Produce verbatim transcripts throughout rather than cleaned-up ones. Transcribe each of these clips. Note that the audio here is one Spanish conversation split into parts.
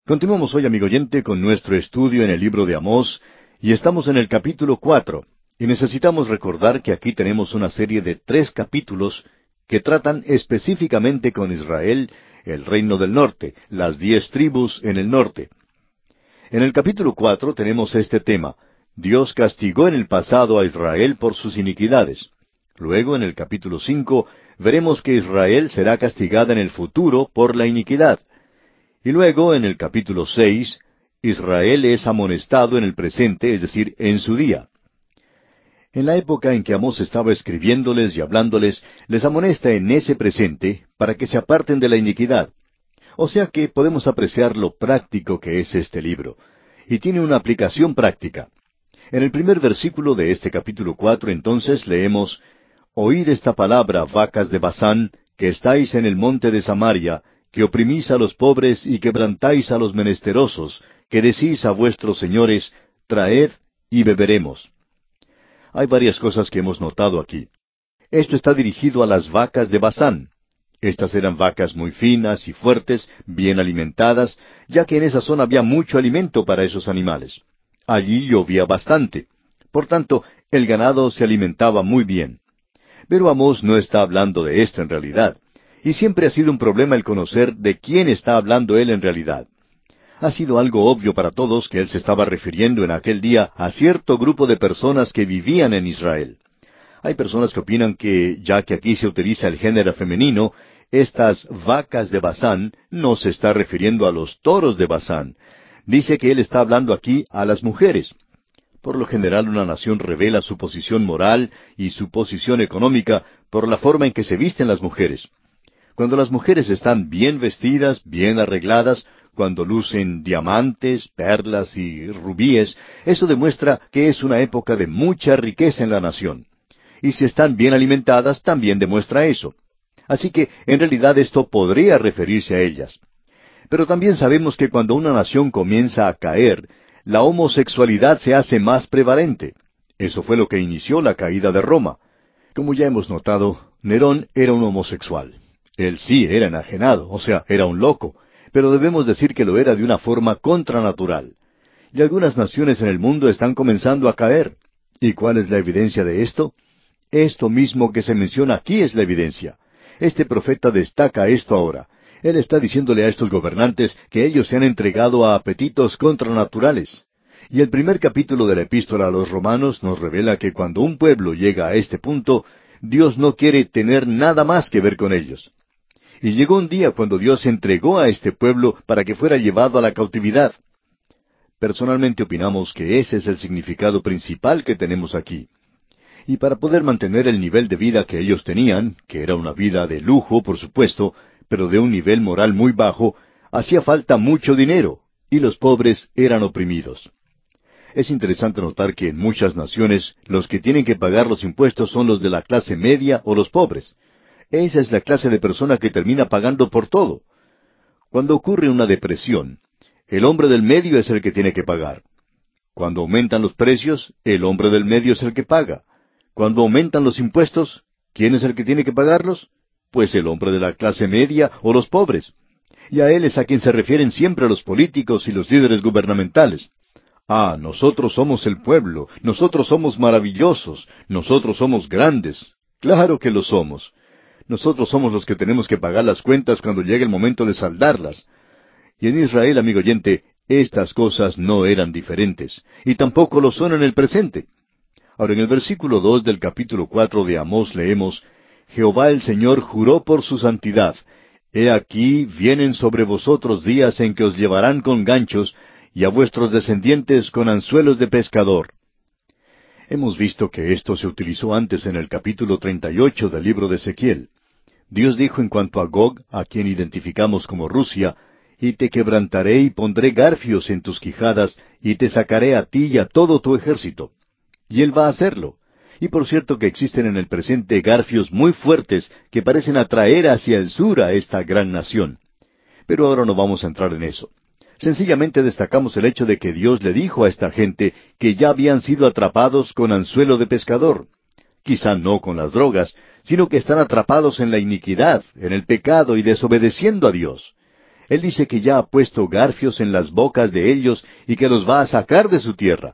Continuamos hoy, amigo oyente, con nuestro estudio en el libro de Amós, y estamos en el capítulo cuatro, y necesitamos recordar que aquí tenemos una serie de tres capítulos que tratan específicamente con Israel, el reino del norte, las diez tribus en el norte. En el capítulo cuatro tenemos este tema: Dios castigó en el pasado a Israel por sus iniquidades. Luego, en el capítulo cinco, veremos que Israel será castigada en el futuro por la iniquidad. Y luego, en el capítulo seis, Israel es amonestado en el presente, es decir, en su día. En la época en que Amós estaba escribiéndoles y hablándoles, les amonesta en ese presente para que se aparten de la iniquidad. O sea que podemos apreciar lo práctico que es este libro. Y tiene una aplicación práctica. En el primer versículo de este capítulo cuatro, entonces, leemos: Oíd esta palabra, vacas de Basán, que estáis en el monte de Samaria, que oprimís a los pobres y quebrantáis a los menesterosos, que decís a vuestros señores: traed y beberemos. Hay varias cosas que hemos notado aquí. Esto está dirigido a las vacas de Basán. Estas eran vacas muy finas y fuertes, bien alimentadas, ya que en esa zona había mucho alimento para esos animales. Allí llovía bastante. Por tanto, el ganado se alimentaba muy bien. Pero Amós no está hablando de esto en realidad. Y siempre ha sido un problema el conocer de quién está hablando él en realidad. Ha sido algo obvio para todos que él se estaba refiriendo en aquel día a cierto grupo de personas que vivían en Israel. Hay personas que opinan que, ya que aquí se utiliza el género femenino, estas vacas de Basán no se está refiriendo a los toros de Basán. Dice que él está hablando aquí a las mujeres. Por lo general, una nación revela su posición moral y su posición económica por la forma en que se visten las mujeres. Cuando las mujeres están bien vestidas, bien arregladas, cuando lucen diamantes, perlas y rubíes, eso demuestra que es una época de mucha riqueza en la nación. Y si están bien alimentadas, también demuestra eso. Así que, en realidad, esto podría referirse a ellas. Pero también sabemos que cuando una nación comienza a caer, la homosexualidad se hace más prevalente. Eso fue lo que inició la caída de Roma. Como ya hemos notado, Nerón era un homosexual. Él sí era enajenado, o sea, era un loco, pero debemos decir que lo era de una forma contranatural. Y algunas naciones en el mundo están comenzando a caer. ¿Y cuál es la evidencia de esto? Esto mismo que se menciona aquí es la evidencia. Este profeta destaca esto ahora. Él está diciéndole a estos gobernantes que ellos se han entregado a apetitos contranaturales. Y el primer capítulo de la epístola a los Romanos nos revela que cuando un pueblo llega a este punto, Dios no quiere tener nada más que ver con ellos. Y llegó un día cuando Dios entregó a este pueblo para que fuera llevado a la cautividad. Personalmente opinamos que ese es el significado principal que tenemos aquí. Y para poder mantener el nivel de vida que ellos tenían, que era una vida de lujo, por supuesto, pero de un nivel moral muy bajo, hacía falta mucho dinero, y los pobres eran oprimidos. Es interesante notar que en muchas naciones los que tienen que pagar los impuestos son los de la clase media o los pobres. Esa es la clase de persona que termina pagando por todo. Cuando ocurre una depresión, el hombre del medio es el que tiene que pagar. Cuando aumentan los precios, el hombre del medio es el que paga. Cuando aumentan los impuestos, ¿quién es el que tiene que pagarlos? Pues el hombre de la clase media o los pobres. Y a él es a quien se refieren siempre los políticos y los líderes gubernamentales. Ah, nosotros somos el pueblo, nosotros somos maravillosos, nosotros somos grandes. Claro que lo somos. Nosotros somos los que tenemos que pagar las cuentas cuando llegue el momento de saldarlas. Y en Israel, amigo oyente, estas cosas no eran diferentes, y tampoco lo son en el presente. Ahora, en el versículo dos del capítulo cuatro de Amós leemos: Jehová el Señor juró por su santidad. He aquí vienen sobre vosotros días en que os llevarán con ganchos, y a vuestros descendientes con anzuelos de pescador. Hemos visto que esto se utilizó antes en el capítulo treinta y ocho del libro de Ezequiel. Dios dijo en cuanto a Gog, a quien identificamos como Rusia: Y te quebrantaré y pondré garfios en tus quijadas, y te sacaré a ti y a todo tu ejército. Y Él va a hacerlo. Y por cierto que existen en el presente garfios muy fuertes que parecen atraer hacia el sur a esta gran nación. Pero ahora no vamos a entrar en eso. Sencillamente destacamos el hecho de que Dios le dijo a esta gente que ya habían sido atrapados con anzuelo de pescador. Quizá no con las drogas, sino que están atrapados en la iniquidad, en el pecado y desobedeciendo a Dios. Él dice que ya ha puesto garfios en las bocas de ellos y que los va a sacar de su tierra.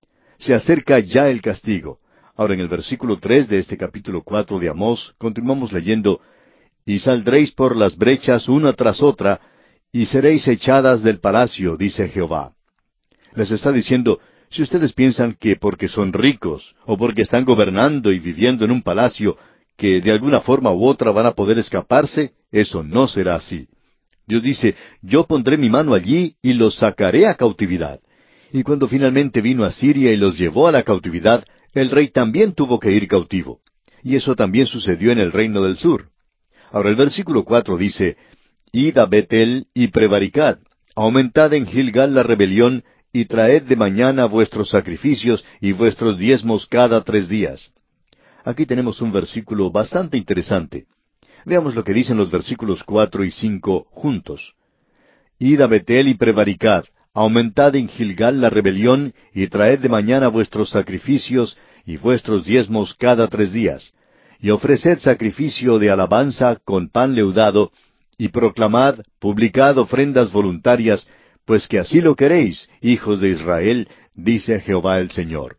Se acerca ya el castigo. Ahora en el versículo tres de este capítulo cuatro de Amós, continuamos leyendo, «Y saldréis por las brechas una tras otra, y seréis echadas del palacio, dice Jehová». Les está diciendo, si ustedes piensan que porque son ricos, o porque están gobernando y viviendo en un palacio, que de alguna forma u otra van a poder escaparse, eso no será así. Dios dice, yo pondré mi mano allí y los sacaré a cautividad. Y cuando finalmente vino a Siria y los llevó a la cautividad, el rey también tuvo que ir cautivo. Y eso también sucedió en el reino del sur. Ahora el versículo cuatro dice, Id a Betel y prevaricad, aumentad en Gilgal la rebelión, y traed de mañana vuestros sacrificios y vuestros diezmos cada tres días. Aquí tenemos un versículo bastante interesante. Veamos lo que dicen los versículos cuatro y cinco juntos. Id a Betel y prevaricad, aumentad en Gilgal la rebelión, y traed de mañana vuestros sacrificios y vuestros diezmos cada tres días. Y ofreced sacrificio de alabanza con pan leudado, y proclamad, publicad ofrendas voluntarias, pues que así lo queréis, hijos de Israel, dice Jehová el Señor.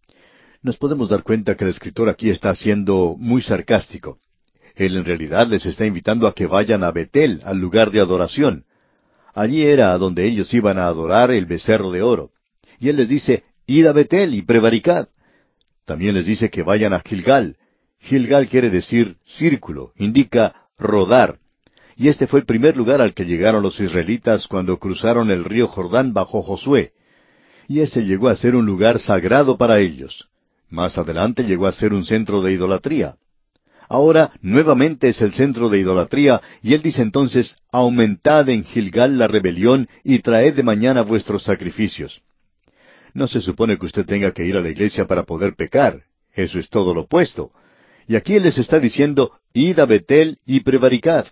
Nos podemos dar cuenta que el escritor aquí está siendo muy sarcástico. Él en realidad les está invitando a que vayan a Betel, al lugar de adoración. Allí era a donde ellos iban a adorar el becerro de oro. Y él les dice, id a Betel y prevaricad. También les dice que vayan a Gilgal. Gilgal quiere decir círculo, indica rodar. Y este fue el primer lugar al que llegaron los israelitas cuando cruzaron el río Jordán bajo Josué. Y ese llegó a ser un lugar sagrado para ellos. Más adelante llegó a ser un centro de idolatría. Ahora nuevamente es el centro de idolatría, y él dice entonces, aumentad en Gilgal la rebelión y traed de mañana vuestros sacrificios. No se supone que usted tenga que ir a la iglesia para poder pecar. Eso es todo lo opuesto. Y aquí él les está diciendo, id a Betel y prevaricad.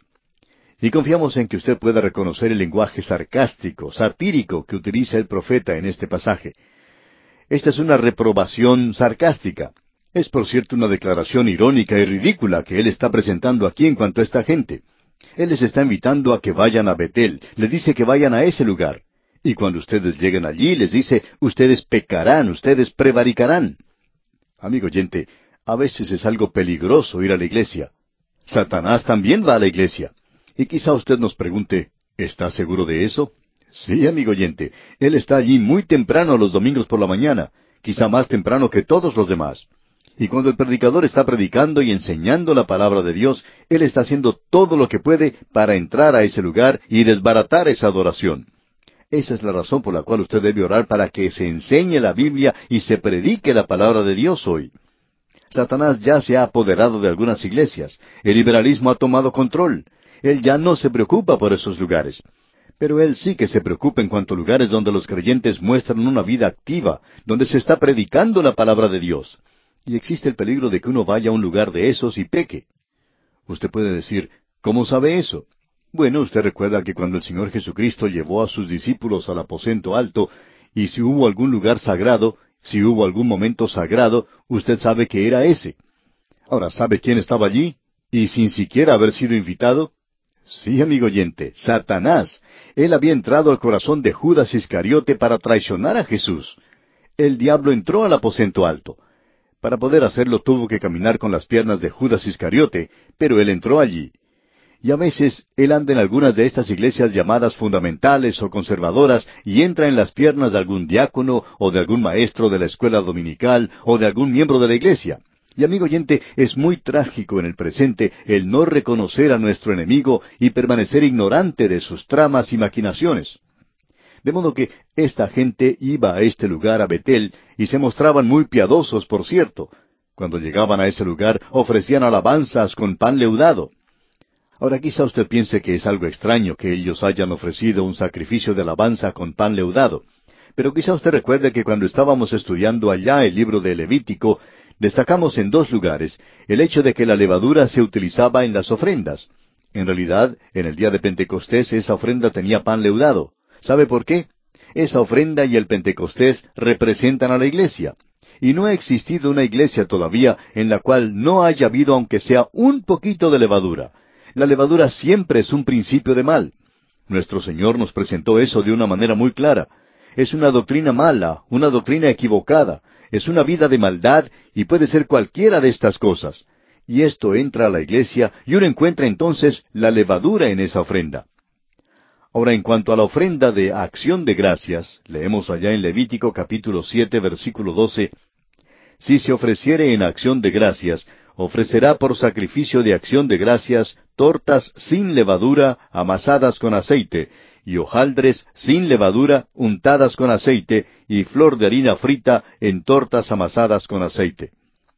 Y confiamos en que usted pueda reconocer el lenguaje sarcástico, satírico que utiliza el profeta en este pasaje. Esta es una reprobación sarcástica. Es por cierto una declaración irónica y ridícula que él está presentando aquí en cuanto a esta gente. Él les está invitando a que vayan a Betel, les dice que vayan a ese lugar. Y cuando ustedes lleguen allí, les dice, ustedes pecarán, ustedes prevaricarán. Amigo oyente, a veces es algo peligroso ir a la iglesia. Satanás también va a la iglesia. Y quizá usted nos pregunte, ¿está seguro de eso? Sí, amigo oyente, él está allí muy temprano los domingos por la mañana, quizá más temprano que todos los demás. Y cuando el predicador está predicando y enseñando la palabra de Dios, él está haciendo todo lo que puede para entrar a ese lugar y desbaratar esa adoración. Esa es la razón por la cual usted debe orar para que se enseñe la Biblia y se predique la palabra de Dios hoy. Satanás ya se ha apoderado de algunas iglesias. El liberalismo ha tomado control. Él ya no se preocupa por esos lugares. Pero él sí que se preocupa en cuanto a lugares donde los creyentes muestran una vida activa, donde se está predicando la palabra de Dios. Y existe el peligro de que uno vaya a un lugar de esos y peque. Usted puede decir, ¿cómo sabe eso? Bueno, usted recuerda que cuando el Señor Jesucristo llevó a sus discípulos al aposento alto, y si hubo algún lugar sagrado, si hubo algún momento sagrado, usted sabe que era ese. Ahora, ¿sabe quién estaba allí? Y sin siquiera haber sido invitado. Sí, amigo oyente, Satanás. Él había entrado al corazón de Judas Iscariote para traicionar a Jesús. El diablo entró al aposento alto. Para poder hacerlo tuvo que caminar con las piernas de Judas Iscariote, pero él entró allí. Y a veces él anda en algunas de estas iglesias llamadas fundamentales o conservadoras y entra en las piernas de algún diácono o de algún maestro de la escuela dominical o de algún miembro de la iglesia. Y amigo oyente, es muy trágico en el presente el no reconocer a nuestro enemigo y permanecer ignorante de sus tramas y maquinaciones. De modo que esta gente iba a este lugar, a Betel, y se mostraban muy piadosos, por cierto. Cuando llegaban a ese lugar, ofrecían alabanzas con pan leudado. Ahora quizá usted piense que es algo extraño que ellos hayan ofrecido un sacrificio de alabanza con pan leudado. Pero quizá usted recuerde que cuando estábamos estudiando allá el libro de Levítico, destacamos en dos lugares el hecho de que la levadura se utilizaba en las ofrendas. En realidad, en el día de Pentecostés esa ofrenda tenía pan leudado. ¿Sabe por qué? Esa ofrenda y el Pentecostés representan a la iglesia. Y no ha existido una iglesia todavía en la cual no haya habido aunque sea un poquito de levadura. La levadura siempre es un principio de mal. Nuestro Señor nos presentó eso de una manera muy clara. Es una doctrina mala, una doctrina equivocada, es una vida de maldad y puede ser cualquiera de estas cosas. Y esto entra a la iglesia y uno encuentra entonces la levadura en esa ofrenda. Ahora, en cuanto a la ofrenda de acción de gracias, leemos allá en Levítico capítulo siete, versículo doce, si se ofreciere en acción de gracias, ofrecerá por sacrificio de acción de gracias tortas sin levadura amasadas con aceite, y hojaldres sin levadura untadas con aceite, y flor de harina frita en tortas amasadas con aceite.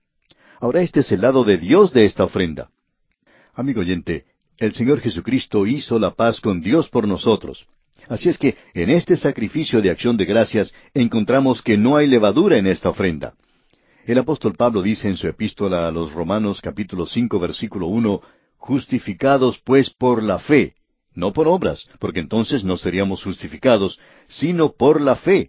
Ahora este es el lado de Dios de esta ofrenda. Amigo oyente, el Señor Jesucristo hizo la paz con Dios por nosotros. Así es que en este sacrificio de acción de gracias encontramos que no hay levadura en esta ofrenda. El apóstol Pablo dice en su epístola a los Romanos capítulo cinco versículo uno, justificados pues por la fe, no por obras, porque entonces no seríamos justificados, sino por la fe.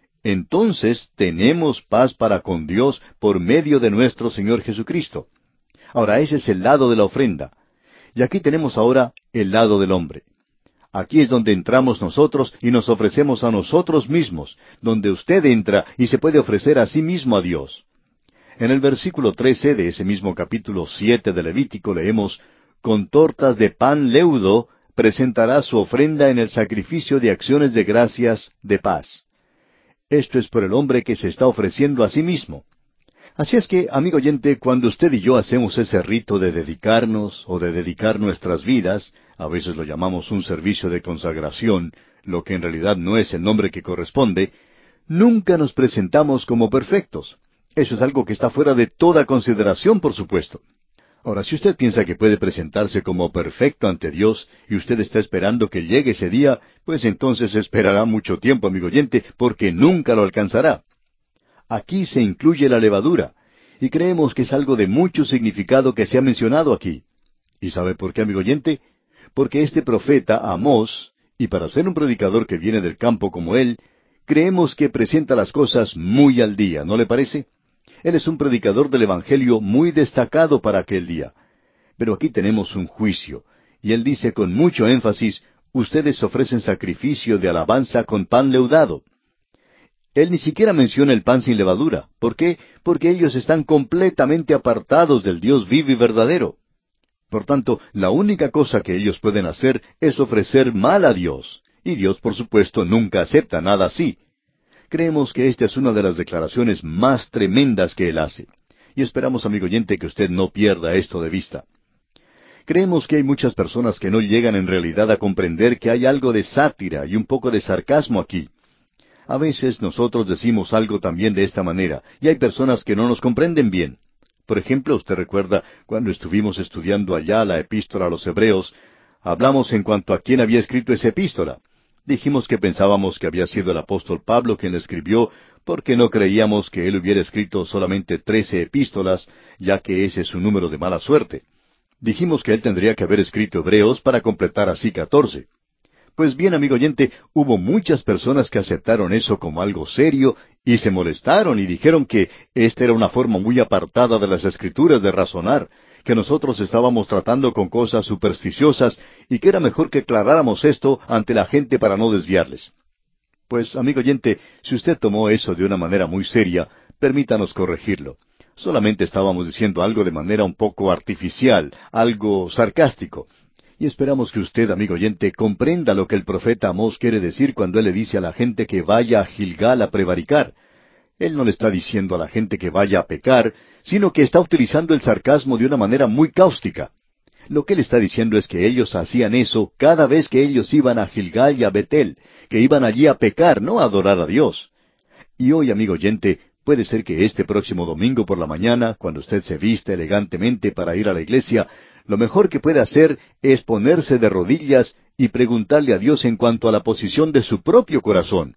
Entonces tenemos paz para con Dios por medio de nuestro Señor Jesucristo. Ahora ese es el lado de la ofrenda. Y aquí tenemos ahora el lado del hombre. Aquí es donde entramos nosotros y nos ofrecemos a nosotros mismos, donde usted entra y se puede ofrecer a sí mismo a Dios. En el versículo trece de ese mismo capítulo siete de Levítico leemos, con tortas de pan leudo presentará su ofrenda en el sacrificio de acciones de gracias de paz. Esto es por el hombre que se está ofreciendo a sí mismo. Así es que, amigo oyente, cuando usted y yo hacemos ese rito de dedicarnos o de dedicar nuestras vidas, a veces lo llamamos un servicio de consagración, lo que en realidad no es el nombre que corresponde, nunca nos presentamos como perfectos. Eso es algo que está fuera de toda consideración, por supuesto. Ahora, si usted piensa que puede presentarse como perfecto ante Dios y usted está esperando que llegue ese día, pues entonces esperará mucho tiempo, amigo oyente, porque nunca lo alcanzará. Aquí se incluye la levadura, y creemos que es algo de mucho significado que se ha mencionado aquí. ¿Y sabe por qué, amigo oyente? Porque este profeta, Amós, y para ser un predicador que viene del campo como él, creemos que presenta las cosas muy al día, ¿no le parece? Él es un predicador del Evangelio muy destacado para aquel día. Pero aquí tenemos un juicio, y él dice con mucho énfasis, ustedes ofrecen sacrificio de alabanza con pan leudado. Él ni siquiera menciona el pan sin levadura. ¿Por qué? Porque ellos están completamente apartados del Dios vivo y verdadero. Por tanto, la única cosa que ellos pueden hacer es ofrecer mal a Dios. Y Dios, por supuesto, nunca acepta nada así. Creemos que esta es una de las declaraciones más tremendas que Él hace. Y esperamos, amigo oyente, que usted no pierda esto de vista. Creemos que hay muchas personas que no llegan en realidad a comprender que hay algo de sátira y un poco de sarcasmo aquí. A veces nosotros decimos algo también de esta manera, y hay personas que no nos comprenden bien. Por ejemplo, usted recuerda cuando estuvimos estudiando allá la epístola a los Hebreos, hablamos en cuanto a quién había escrito esa epístola. Dijimos que pensábamos que había sido el apóstol Pablo quien la escribió, porque no creíamos que él hubiera escrito solamente trece epístolas, ya que ese es su número de mala suerte. Dijimos que él tendría que haber escrito Hebreos para completar así catorce. Pues bien, amigo oyente, hubo muchas personas que aceptaron eso como algo serio y se molestaron y dijeron que esta era una forma muy apartada de las Escrituras de razonar, que nosotros estábamos tratando con cosas supersticiosas y que era mejor que aclaráramos esto ante la gente para no desviarles. Pues, amigo oyente, si usted tomó eso de una manera muy seria, permítanos corregirlo. Solamente estábamos diciendo algo de manera un poco artificial, algo sarcástico. Y esperamos que usted, amigo oyente, comprenda lo que el profeta Amós quiere decir cuando él le dice a la gente que vaya a Gilgal a prevaricar. Él no le está diciendo a la gente que vaya a pecar, sino que está utilizando el sarcasmo de una manera muy cáustica. Lo que él está diciendo es que ellos hacían eso cada vez que ellos iban a Gilgal y a Betel, que iban allí a pecar, no a adorar a Dios. Y hoy, amigo oyente, puede ser que este próximo domingo por la mañana, cuando usted se viste elegantemente para ir a la iglesia, lo mejor que puede hacer es ponerse de rodillas y preguntarle a Dios en cuanto a la posición de su propio corazón.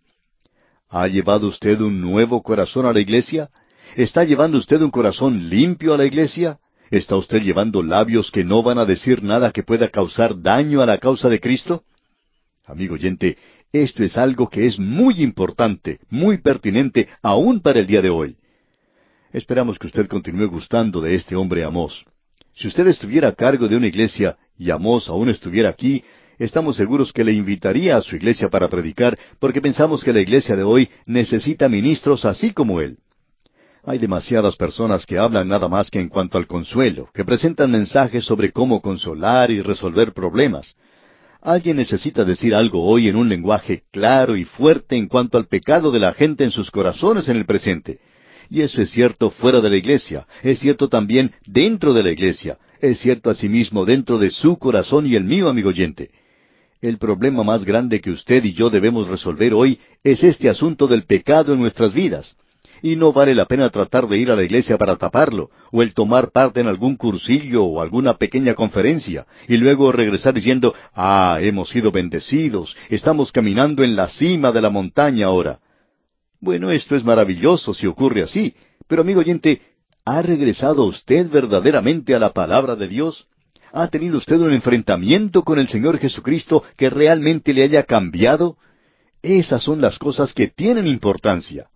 ¿Ha llevado usted un nuevo corazón a la iglesia? ¿Está llevando usted un corazón limpio a la iglesia? ¿Está usted llevando labios que no van a decir nada que pueda causar daño a la causa de Cristo? Amigo oyente, esto es algo que es muy importante, muy pertinente, aún para el día de hoy. Esperamos que usted continúe gustando de este hombre Amós. Si usted estuviera a cargo de una iglesia y Amós aún estuviera aquí, estamos seguros que le invitaría a su iglesia para predicar, porque pensamos que la iglesia de hoy necesita ministros así como él. Hay demasiadas personas que hablan nada más que en cuanto al consuelo, que presentan mensajes sobre cómo consolar y resolver problemas. Alguien necesita decir algo hoy en un lenguaje claro y fuerte en cuanto al pecado de la gente en sus corazones en el presente. Y eso es cierto fuera de la iglesia, es cierto también dentro de la iglesia, es cierto asimismo dentro de su corazón y el mío, amigo oyente. El problema más grande que usted y yo debemos resolver hoy es este asunto del pecado en nuestras vidas. Y no vale la pena tratar de ir a la iglesia para taparlo, o el tomar parte en algún cursillo o alguna pequeña conferencia, y luego regresar diciendo, ah, hemos sido bendecidos, estamos caminando en la cima de la montaña ahora. Bueno, esto es maravilloso si ocurre así, pero amigo oyente, ¿ha regresado usted verdaderamente a la palabra de Dios? ¿Ha tenido usted un enfrentamiento con el Señor Jesucristo que realmente le haya cambiado? Esas son las cosas que tienen importancia.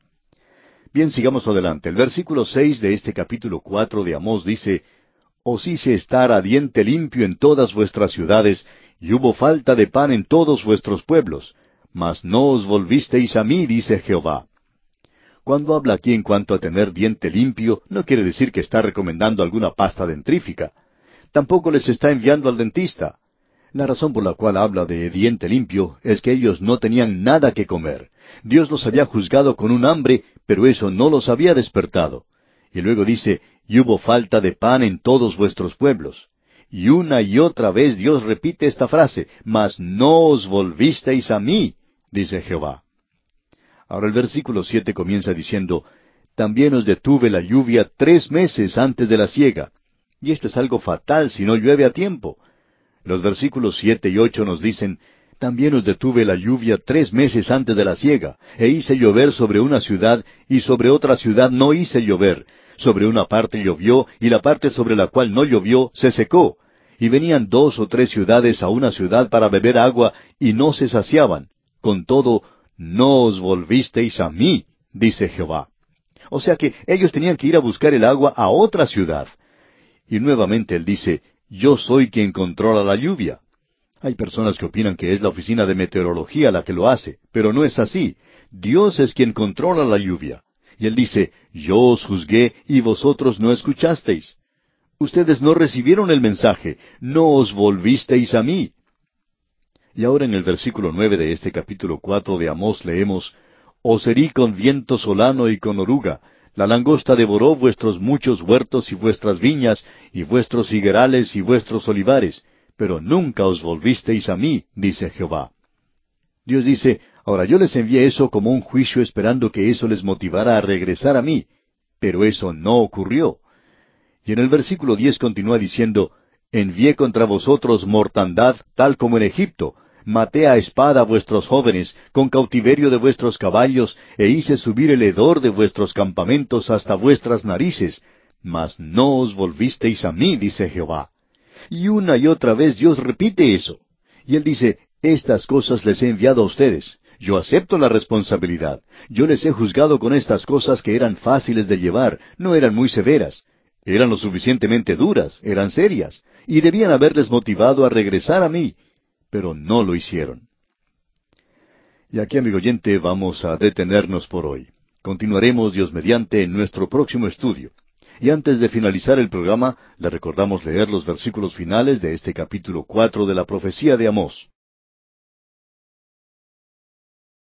Bien, sigamos adelante. El versículo seis de este capítulo cuatro de Amós dice, «Os hice estar a diente limpio en todas vuestras ciudades, y hubo falta de pan en todos vuestros pueblos, mas no os volvisteis a mí, dice Jehová». Cuando habla aquí en cuanto a tener diente limpio, no quiere decir que está recomendando alguna pasta dentrífica. Tampoco les está enviando al dentista. La razón por la cual habla de diente limpio es que ellos no tenían nada que comer. Dios los había juzgado con un hambre, pero eso no los había despertado. Y luego dice, y hubo falta de pan en todos vuestros pueblos. Y una y otra vez Dios repite esta frase, mas no os volvisteis a mí, dice Jehová. Ahora el versículo siete comienza diciendo, también os detuve la lluvia tres meses antes de la siega. Y esto es algo fatal si no llueve a tiempo. Los versículos siete y ocho nos dicen, también os detuve la lluvia tres meses antes de la siega, e hice llover sobre una ciudad, y sobre otra ciudad no hice llover. Sobre una parte llovió, y la parte sobre la cual no llovió se secó. Y venían dos o tres ciudades a una ciudad para beber agua, y no se saciaban. Con todo, no os volvisteis a mí, dice Jehová. O sea que ellos tenían que ir a buscar el agua a otra ciudad. Y nuevamente él dice, yo soy quien controla la lluvia. Hay personas que opinan que es la oficina de meteorología la que lo hace, pero no es así. Dios es quien controla la lluvia. Y él dice, yo os juzgué y vosotros no escuchasteis. Ustedes no recibieron el mensaje, no os volvisteis a mí. Y ahora en el versículo nueve de este capítulo cuatro de Amós leemos, os herí con viento solano y con oruga. La langosta devoró vuestros muchos huertos y vuestras viñas, y vuestros higuerales y vuestros olivares, pero nunca os volvisteis a mí, dice Jehová. Dios dice, ahora yo les envié eso como un juicio esperando que eso les motivara a regresar a mí, pero eso no ocurrió. Y en el versículo diez continúa diciendo, envié contra vosotros mortandad tal como en Egipto, maté a espada a vuestros jóvenes, con cautiverio de vuestros caballos, e hice subir el hedor de vuestros campamentos hasta vuestras narices, mas no os volvisteis a mí, dice Jehová. Y una y otra vez Dios repite eso. Y Él dice, estas cosas les he enviado a ustedes. Yo acepto la responsabilidad. Yo les he juzgado con estas cosas que eran fáciles de llevar, no eran muy severas. Eran lo suficientemente duras, eran serias, y debían haberles motivado a regresar a mí. Pero no lo hicieron. Y aquí, amigo oyente, vamos a detenernos por hoy. Continuaremos, Dios mediante, en nuestro próximo estudio. Y antes de finalizar el programa, le recordamos leer los versículos finales de este capítulo cuatro de la profecía de Amós.